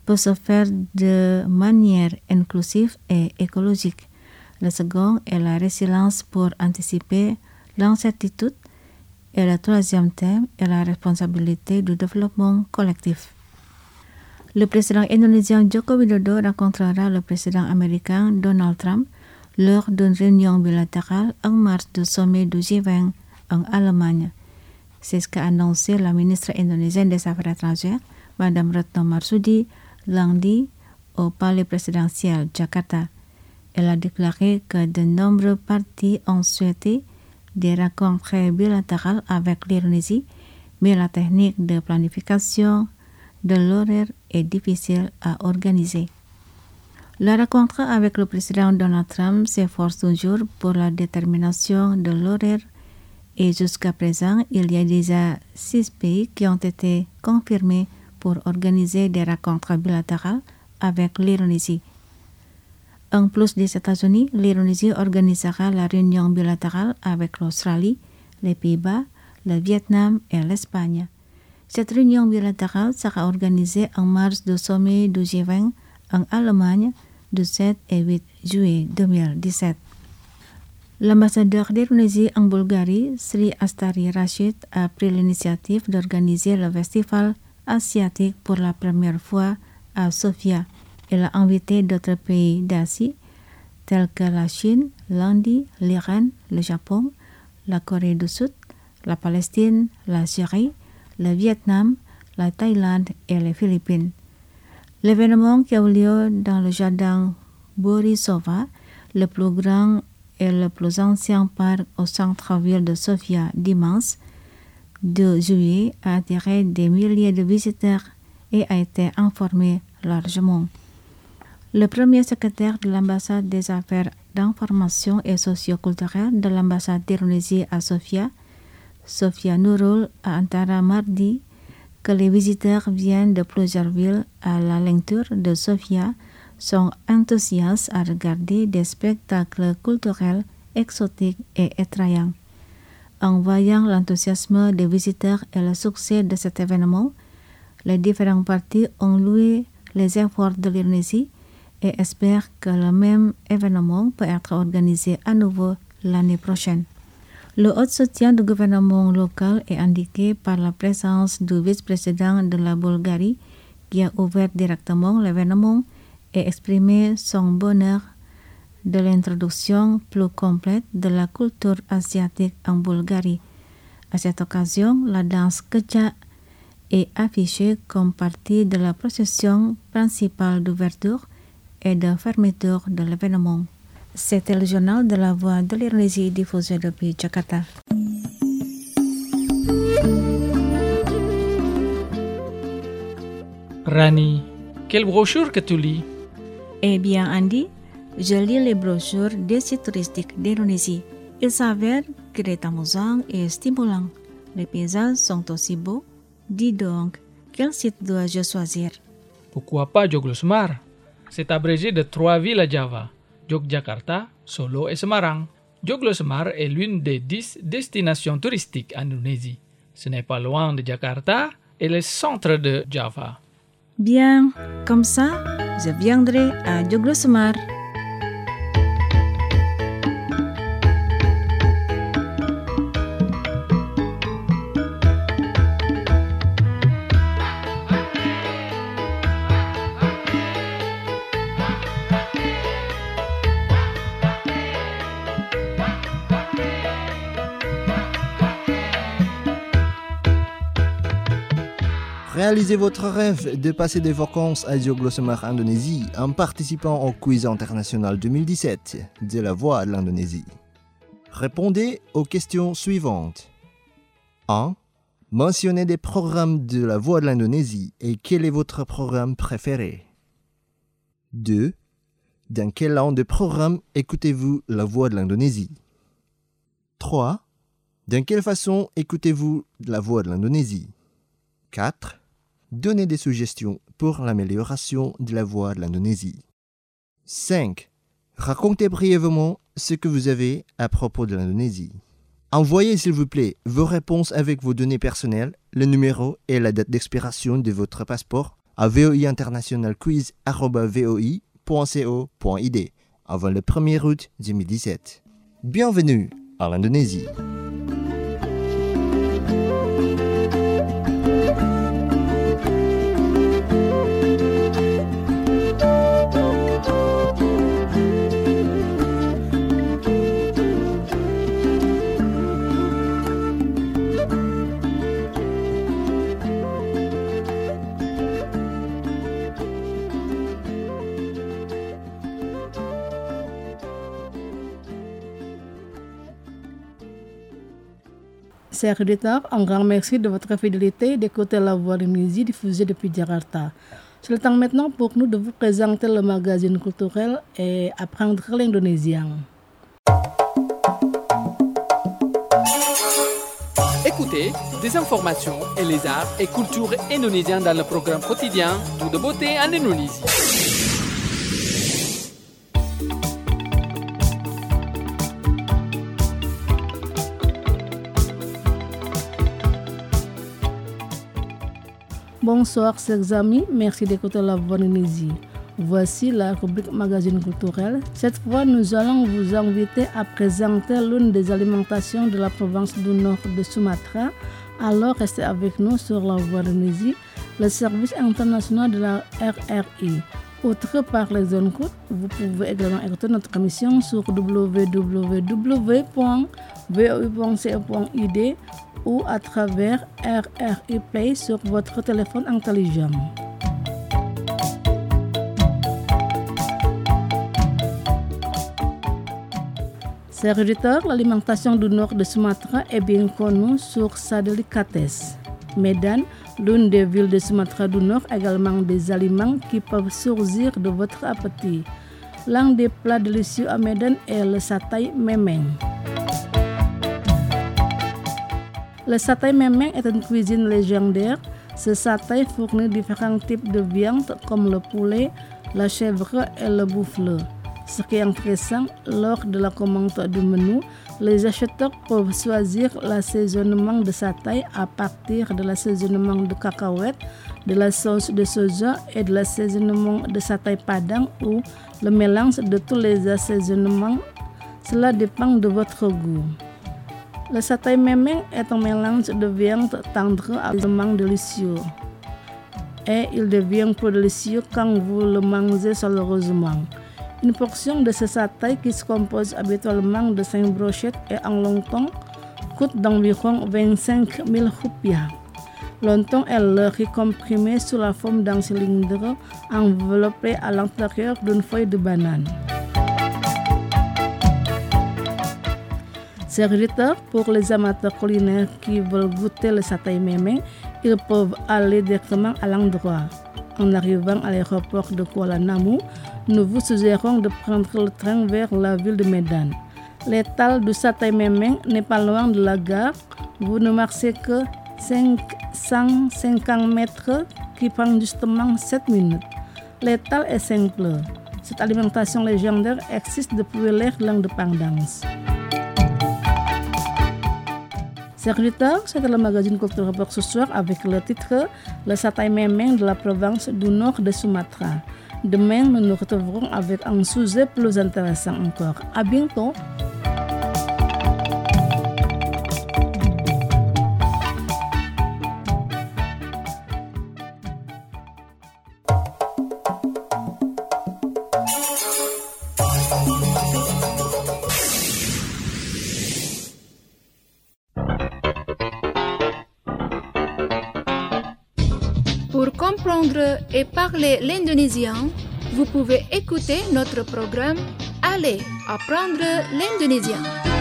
peut se faire de manière inclusive et écologique. Le second est la résilience pour anticiper l'incertitude. Et le troisième thème est la responsabilité du développement collectif. Le président indonésien Joko Widodo rencontrera le président américain Donald Trump lors d'une réunion bilatérale en marge du sommet du G vingt en Allemagne. C'est ce qu'a annoncé la ministre indonésienne des Affaires étrangères, Madame Retno Marsudi, lundi au palais présidentiel Jakarta. Elle a déclaré que de nombreux partis ont souhaité des rencontres bilatérales avec l'Indonésie, mais la technique de planification de l'horaire est difficile à organiser. La rencontre avec le président Donald Trump s'efforce toujours pour la détermination de l'horaire et jusqu'à présent, il y a déjà six pays qui ont été confirmés pour organiser des rencontres bilatérales avec l'Indonésie. En plus des États-Unis, l'Indonésie organisera la réunion bilatérale avec l'Australie, les Pays-Bas, le Vietnam et l'Espagne. Cette réunion bilatérale sera organisée en marge du sommet du G vingt en Allemagne du sept et huit juillet deux mille dix-sept. L'ambassadeur d'Indonésie en Bulgarie, Sri Astari Rashid, a pris l'initiative d'organiser le festival asiatique pour la première fois à Sofia. Elle a invité d'autres pays d'Asie, tels que la Chine, l'Inde, l'Iran, le Japon, la Corée du Sud, la Palestine, la Syrie, le Vietnam, la Thaïlande et les Philippines. L'événement qui a eu lieu dans le jardin Borisova, le plus grand et le plus ancien parc au centre-ville de Sofia dimanche deux juillet, a attiré des milliers de visiteurs et a été informé largement. Le premier secrétaire de l'ambassade des affaires d'information et socioculturelle de l'ambassade d'Indonésie à Sofia, Sofia Nurul, a antara mardi que les visiteurs viennent de plusieurs villes à la lecture de Sofia sont enthousiastes à regarder des spectacles culturels exotiques et attrayants. En voyant l'enthousiasme des visiteurs et le succès de cet événement, les différents partis ont loué les efforts de l'Indonésie et espèrent que le même événement peut être organisé à nouveau l'année prochaine. Le haut soutien du gouvernement local est indiqué par la présence du vice-président de la Bulgarie qui a ouvert directement l'événement et exprimé son bonheur de l'introduction plus complète de la culture asiatique en Bulgarie. À cette occasion, la danse Kecak est affichée comme partie de la procession principale d'ouverture et de fermeture de l'événement. C'était le journal de la Voix de l'Indonésie diffusé depuis Jakarta. Rani, quelle brochure que tu lis? Eh bien, Andy, je lis les brochures des sites touristiques d'Indonésie. Il s'avère qu'il est amusant et stimulant. Les paysages sont aussi beaux. Dis donc, quel site dois-je choisir? Pourquoi pas Joglosmar? C'est abrégé de trois villes à Java, Yogyakarta, Solo et Semarang. Joglosmar est l'une des dix destinations touristiques en Indonésie. Ce n'est pas loin de Jakarta et le centre de Java. Bien, comme ça, je viendrai à Joglosmar. Réalisez votre rêve de passer des vacances à Joglosmar, Indonésie, en participant au quiz international deux mille dix-sept de la Voix de l'Indonésie. Répondez aux questions suivantes. un. Mentionnez des programmes de la Voix de l'Indonésie et quel est votre programme préféré. deux. Dans quelle langue de programme écoutez-vous la Voix de l'Indonésie. trois. Dans quelle façon écoutez-vous la Voix de l'Indonésie. quatre. Donnez des suggestions pour l'amélioration de la voix de l'Indonésie. cinq. Racontez brièvement ce que vous avez à propos de l'Indonésie. Envoyez s'il vous plaît vos réponses avec vos données personnelles, le numéro et la date d'expiration de votre passeport à voiinternationalquiz arobase voi point co point id avant le premier août deux mille dix-sept. Bienvenue à l'Indonésie. Chers auditeurs, un grand merci de votre fidélité d'écouter La Voix de l'Indonésie diffusée depuis Jakarta. C'est le temps maintenant pour nous de vous présenter le magazine culturel et apprendre l'indonésien. Écoutez des informations et les arts et cultures indonésiens dans le programme quotidien Tout de beauté en Indonésie. Bonsoir chers amis, merci d'écouter La Voix de l'Indonésie. Voici la rubrique magazine culturel. Cette fois, nous allons vous inviter à présenter l'une des alimentations de la province du nord de Sumatra. Alors restez avec nous sur La Voix de l'Indonésie, le service international de la R R I. Outre par les zones courtes, vous pouvez également écouter notre émission sur w w w point voi point co point id ou à travers R R I Play sur votre téléphone intelligent. Chers auditeurs, l'alimentation du nord de Sumatra est bien connue sur sa délicatesse. Medan, l'une des villes de Sumatra du Nord, a également des aliments qui peuvent surgir de votre appétit. L'un des plats délicieux à Medan est le satay memeng. Le satay memeng est une cuisine légendaire. Ce satay fournit différents types de viande comme le poulet, la chèvre et le buffle. Ce qui est intéressant, lors de la commande du menu, les acheteurs peuvent choisir l'assaisonnement de satay à partir de l'assaisonnement de cacahuètes, de la sauce de soja et de l'assaisonnement de satay padang ou le mélange de tous les assaisonnements. Cela dépend de votre goût. Le satay memeng est un mélange de viande tendre absolument délicieux. Et il devient plus délicieux quand vous le mangez chaleureusement. Une portion de ce satay qui se compose habituellement de cinq brochettes et un lonton coûte d'environ vingt-cinq mille rupiah. Lonton est le riz comprimé sous la forme d'un cylindre enveloppé à l'intérieur d'une feuille de banane. Chers auditeurs, pour les amateurs culinaires qui veulent goûter le satay memeng, ils peuvent aller directement à l'endroit. En arrivant à l'aéroport de Kuala Namu, nous vous suggérons de prendre le train vers la ville de Medan. L'étal du satay memeng n'est pas loin de la gare. Vous ne marchez que cinq cent cinquante mètres qui prend justement sept minutes. L'étal est simple. Cette alimentation légendaire existe depuis l'ère de l'indépendance. Chers auditeurs, c'était le magazine culturel pour ce soir avec le titre Le satay memeng de la province du nord de Sumatra. Demain, nous nous retrouverons avec un sujet plus intéressant encore. À bientôt! Pour comprendre et parler l'indonésien, vous pouvez écouter notre programme Allez apprendre l'indonésien.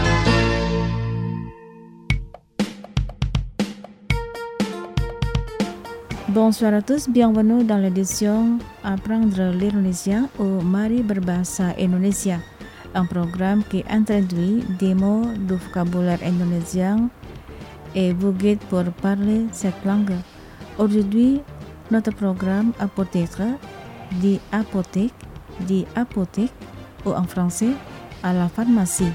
Bonsoir à tous, bienvenue dans l'édition Apprendre l'indonésien ou Mari berbahasa Indonesia, un programme qui introduit des mots du vocabulaire indonésien et vous guide pour parler cette langue. Aujourd'hui, notre programme a pour titre Di apothèque, di apothèque ou en français à la pharmacie.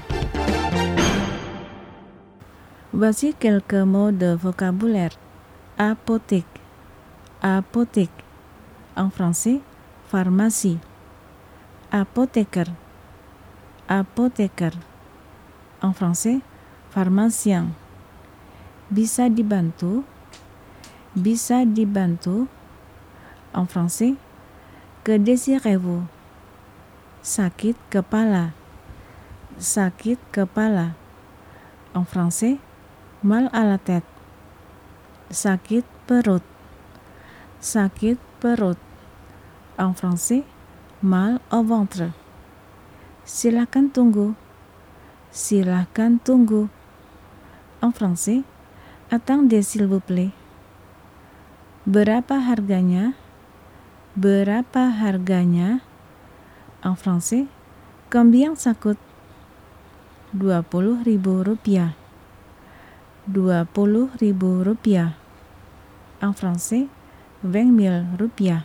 Voici quelques mots de vocabulaire. Apothèque, apothèque, En français, pharmacie. Apothicaire. Apothicaire. En français, pharmacien. Bisa dibantu. Bisa dibantu. En français, que désirez-vous? Sakit kepala. Sakit kepala. En français, mal à la tête. Sakit perut. Sakit perut. En français, mal au ventre. Silakan tunggu. Silakan tunggu. En français, attendez s'il vous plaît. Berapa harganya? Berapa harganya? En français, combien ça coûte? Dua puluh ribu rupiah. Dua puluh ribu rupiah. En français, vingt mille rupiah.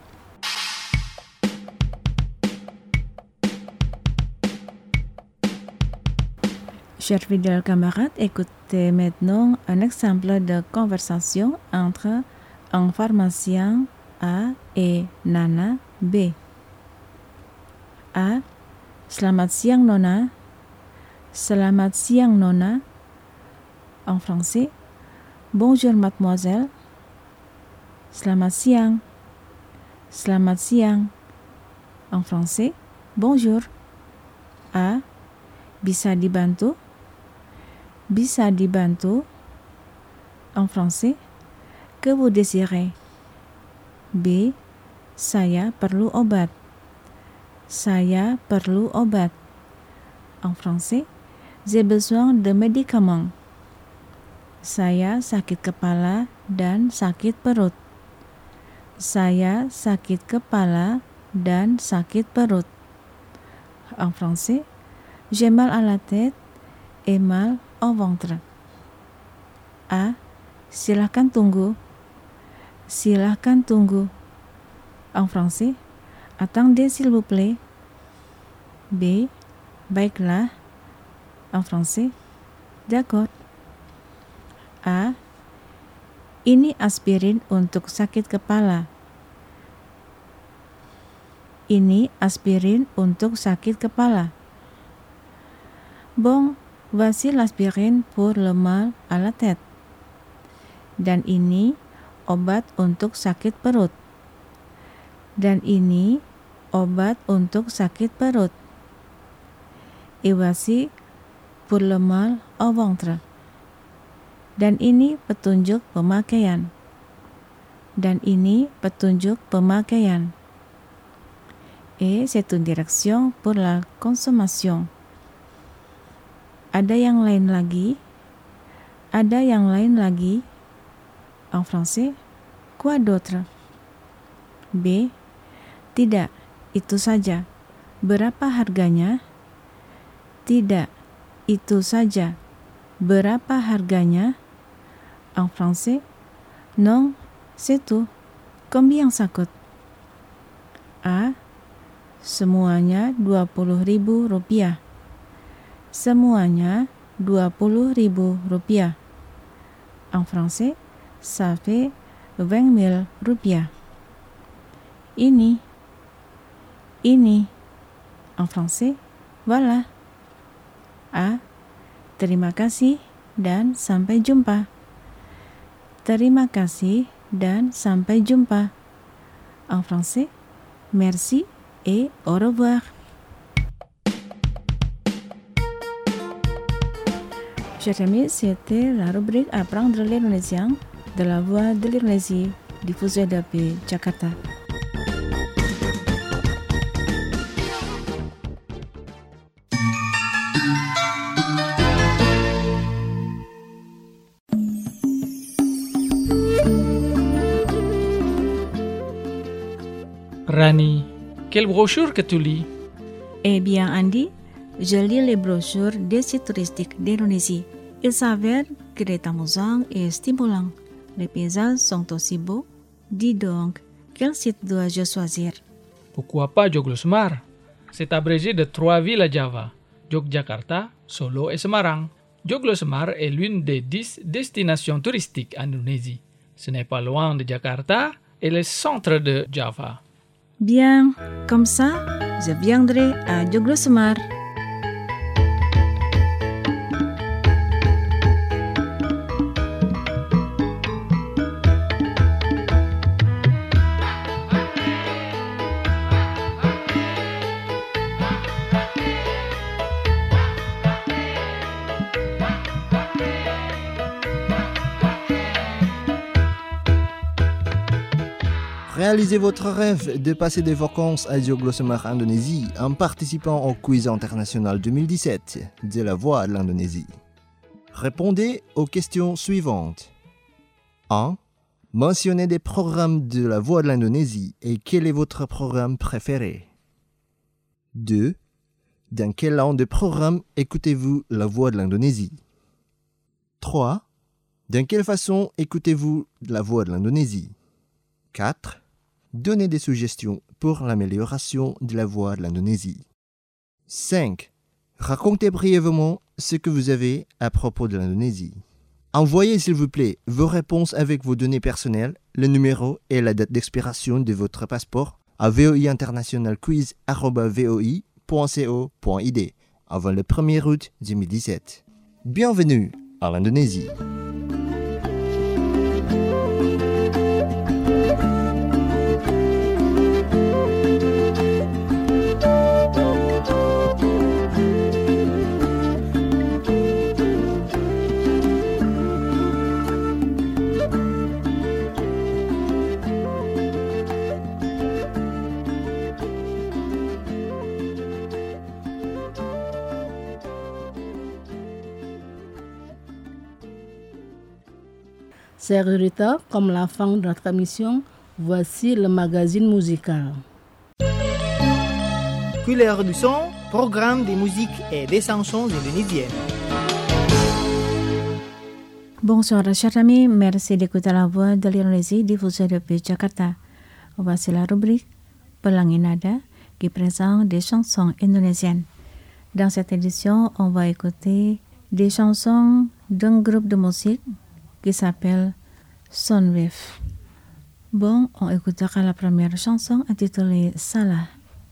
Chers fidèles camarades, écoutez maintenant un exemple de conversation entre un pharmacien A et Nana B. A. Selamat siang Nona. Selamat siang Nona. En français, bonjour mademoiselle. Selamat siang. Selamat siang. En français, bonjour. A. Bisa dibantu? Bisa dibantu? En français, que vous désirez? B. Saya perlu obat. Saya perlu obat. En français, j'ai besoin de médicaments. Saya sakit kepala dan sakit perut. Saya sakit kepala dan sakit perut. En français, j'ai mal à la tête et mal au ventre. A. Silakan tunggu. Silakan tunggu. En français, attendez s'il vous plaît. B. Baiklah. En français, d'accord. A. Ini aspirin untuk sakit kepala. Ini aspirin untuk sakit kepala. Bon, voici l'aspirine pour le mal à la tête. Dan ini obat untuk sakit perut. Dan ini obat untuk sakit perut. Et voici pour le mal au ventre. Dan ini petunjuk pemakaian. Dan ini petunjuk pemakaian. Et c'est une direction pour la consommation. Ada yang lain lagi? Ada yang lain lagi? En français, quoi d'autre? B. Tidak, itu saja. Berapa harganya? Tidak, itu saja. Berapa harganya? En français, non, c'est tout. Combien ça coûte? A. Semuanya dua puluh ribu rupiah. Semuanya dua puluh ribu rupiah. En français, ça fait vingt mille rupiah. Ini. Ini. En français, voilà. A. Terima kasih dan sampai jumpa. Terima kasih dan sampai jumpa. En français, merci et au revoir. Chers amis, c'était la rubrique Apprendre l'indonésien de la voix de l'Indonésie, diffusée depuis Jakarta. Rani, quelle brochure que tu lis? Eh bien, Andy, je lis les brochures des sites touristiques d'Indonésie. Il s'avère qu'il est amusant et stimulant. Les paysages sont aussi beaux. Dis donc, quel site dois-je choisir? Pourquoi pas Joglosmar? C'est abrégé de trois villes à Java, Yogyakarta, Solo et Semarang. Joglosmar est l'une des dix destinations touristiques en Indonésie. Ce n'est pas loin de Jakarta et le centre de Java. Bien, comme ça, je viendrai à Joglo Semar. Réalisez votre rêve de passer des vacances à Joglo Semar, Indonésie, en participant au Quiz international deux mille dix-sept de la Voix de l'Indonésie. Répondez aux questions suivantes. un. Mentionnez des programmes de la Voix de l'Indonésie et quel est votre programme préféré. deux. Dans quelle langue de programme écoutez-vous la Voix de l'Indonésie. trois. Dans quelle façon écoutez-vous la Voix de l'Indonésie. quatre. Donnez des suggestions pour l'amélioration de la voix de l'Indonésie. cinq. Racontez brièvement ce que vous avez à propos de l'Indonésie. Envoyez s'il vous plaît vos réponses avec vos données personnelles, le numéro et la date d'expiration de votre passeport à vointernationalquiz arobase voi point co point id avant le premier août deux mille dix-sept. Bienvenue à l'Indonésie. Chers auditeurs, comme la fin de notre émission, voici le magazine musical. Couleur du son, programme de musique et des chansons indonésiennes. Bonsoir chers amis, merci d'écouter la voix de l'Indonésie diffusée depuis Jakarta. Voici la rubrique Pelangi Nada qui présente des chansons indonésiennes. Dans cette édition, on va écouter des chansons d'un groupe de musique qui s'appelle Soundwave. Bon, on écoutera la première chanson intitulée Salah.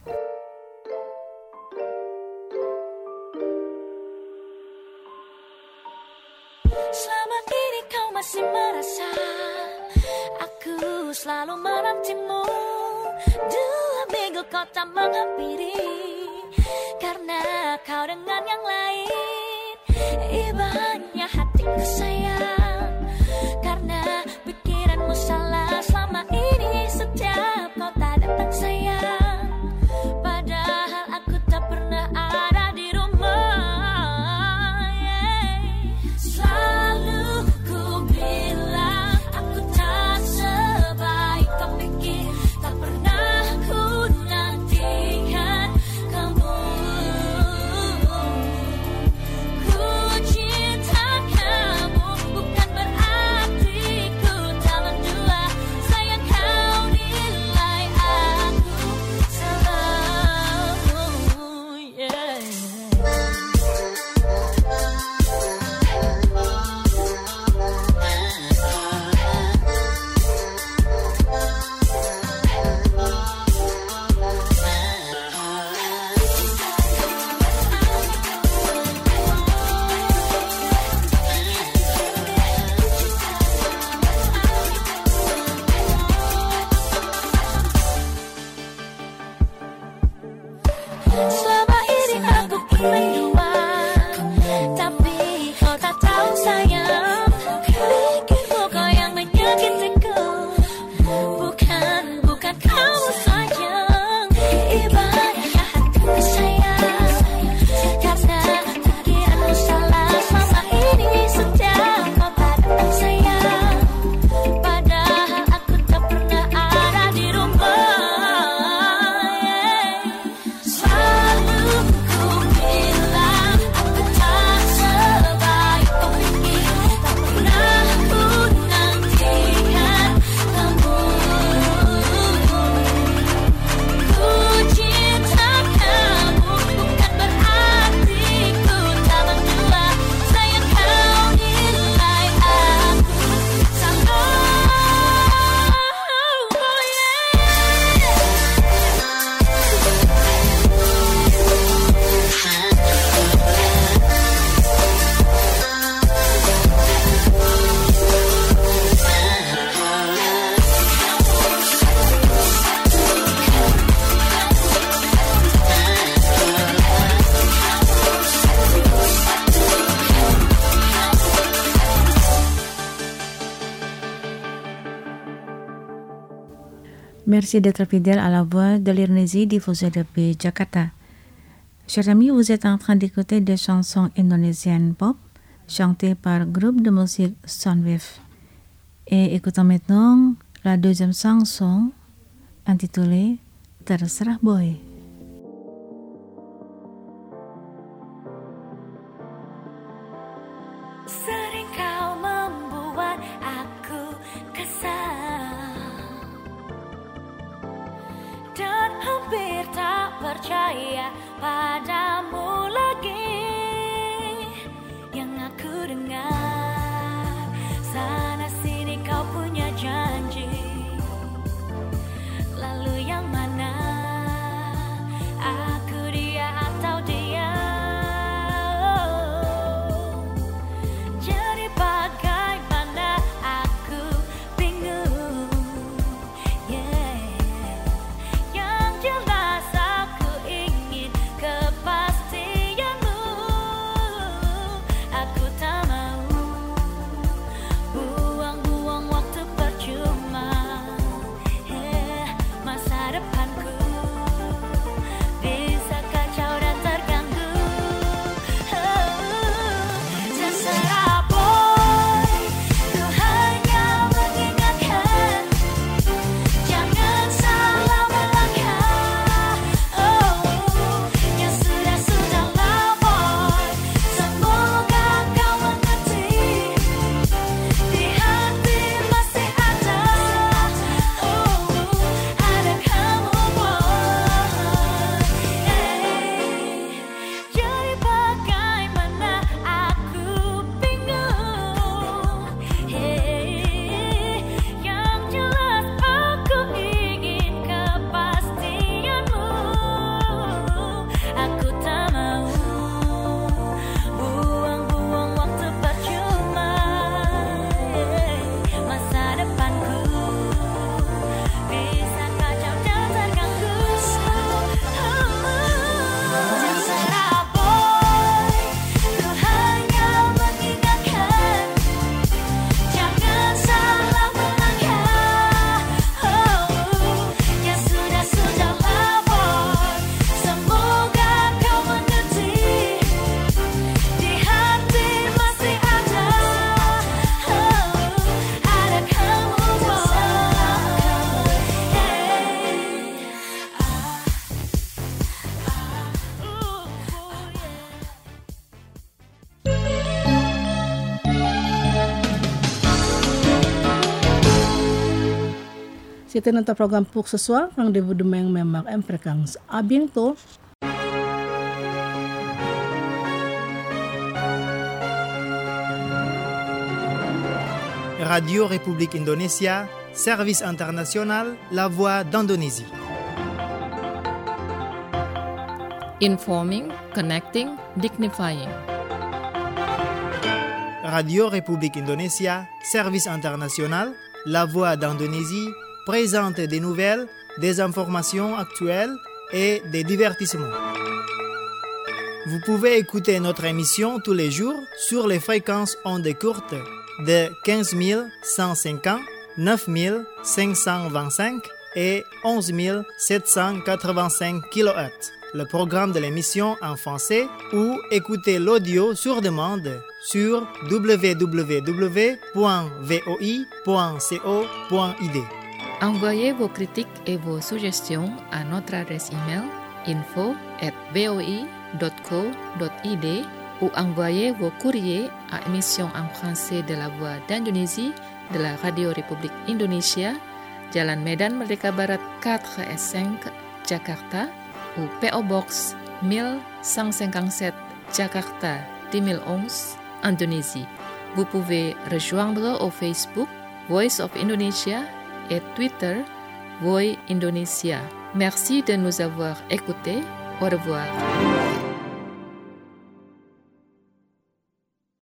Selama ini kau masih merasa aku selalu menantimu. Dua minggu kau tak menghampiri karena kau dengan yang lain. Ibanya hatiku sayang karena pikiranmu salah selama ini setiap kau tak datang sayang. Padahal aku tak pernah ada di rumah. Yeah. Selalu ku bilang aku tak sebaik kau pikir. Tak pernah ku nantikan kamu. Ku cinta kamu. Merci d'être fidèle à la voix de l'Indonésie diffusée depuis Jakarta. Chers amis, vous êtes en train d'écouter des chansons indonésiennes pop chantées par groupe de musique Soundwave. Et écoutons maintenant la deuxième chanson intitulée Terserah Boy. Sering kau membuat aku kesal dan hampir tak percaya padamu lagi. Yang aku dengar sana sini kau punya janji, lalu yang mana aku dia atau dia? Jadi bagaimana aku bingung, yeah. Yang jelas aku ingin kepastianmu. Aku tak mau buang-buang waktu percuma, yeah. Masa depanku bisa kacau dan terganggu. Oh, terserah boy, ku hanya mengingatkan, jangan salah melangkah. Oh, yang sudah-sudahlah boy, semoga kau mengerti, di hati masih ada. Oh, ada kamu boy. Hey, jadi bagaimana aku bingung, hey, yang jelas aku ingin kepastianmu. Aku tak mau buang-buang waktu percuma, hey, masa depanku bisa kacau dan terganggu. Terserah boy, ku hanya mengingatkan, jangan salah melangkah. Oh, yang sudah-sudahlah boy, semoga kau mengerti, di hati masih ada. Oh, ada kamu boy. Hey, C'était notre programme pour ce soir. Rendez-vous demain, même heure, même fréquence. À bientôt. Radio République Indonésia, service international, la voix d'Indonésie. Informing, connecting, dignifying. Radio République Indonésia, service international, la voix d'Indonésie, présente des nouvelles, des informations actuelles et des divertissements. Vous pouvez écouter notre émission tous les jours sur les fréquences ondes courtes de quinze mille cent cinquante, neuf mille cinq cent vingt-cinq et onze mille sept cent quatre-vingt-cinq kilohertz. Le programme de l'émission en français ou écouter l'audio sur demande sur w w w point v o i point co point i d. Envoyez vos critiques et vos suggestions à notre adresse email info at v o i dot co dot i d ou envoyez vos courriers à émission en français de la Voix d'Indonésie de la Radio République Indonésia, Jalan Medan Merdeka Barat quatre S cinq, Jakarta, ou P O Box mille cent cinquante-sept, Jakarta deux mille onze, Indonésie. Vous pouvez rejoindre au Facebook Voice of Indonesia et Twitter Voice Indonesia. Merci de nous avoir écoutés. Au revoir.